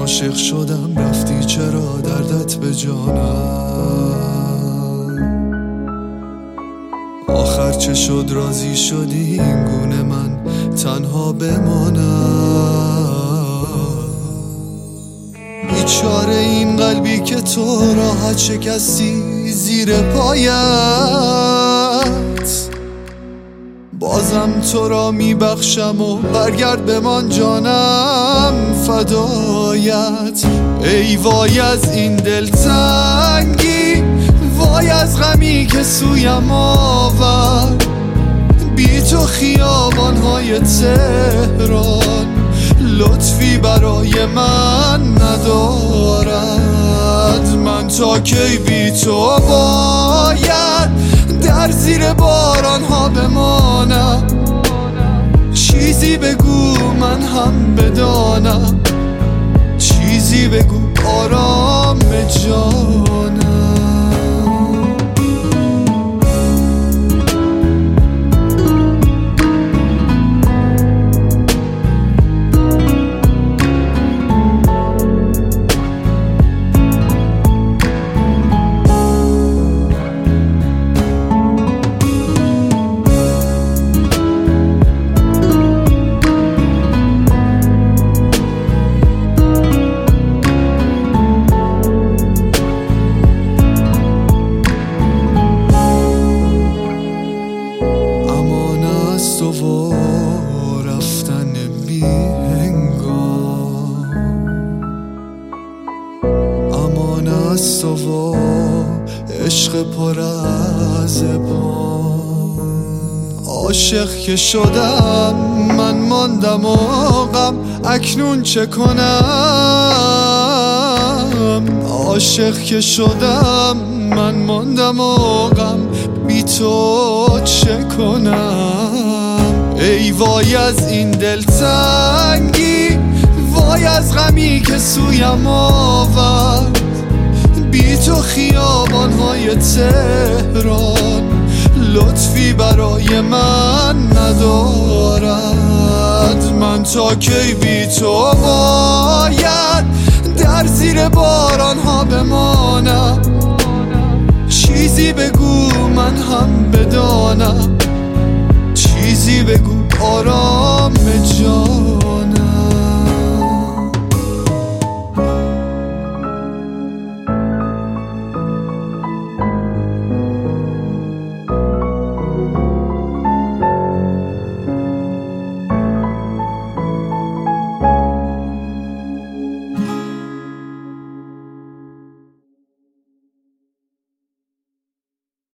عاشق شدم رفتی چرا دردت به جانم؟ آخر چه شد راضی شدی این گونه من تنها بمانم؟ بیچاره این قلبی که تو راحت شکستی زیر پایت، بازم تو را میبخشم و برگرد بمان جانم فدایت. ای وای از این دلتنگی، وای از غمی که سویم آورد، بی تو خیابانهای تهران لطفی برای من ندارد. من تا کی بی تو باید در زیر باران ها بمانم؟ چیزی بگو من هم بدانم، چیزی بگو آرام جانم. و رفتن بی هنگام، امان است و عشق پر از ابهام. عاشق که شدم من ماندم و غم، اکنون چه کنم؟ عاشق که شدم من ماندم و غم، بی تو چه کنم؟ ای وای از این دلتنگی، وای از غمی که سویم آورد، بی تو خیابانهای تهران لطفی برای من ندارد. من تا کی بی تو باید در زیر باران ها بمانم؟ چیزی بگو من هم بدانم، چیزی بگو آرام جان.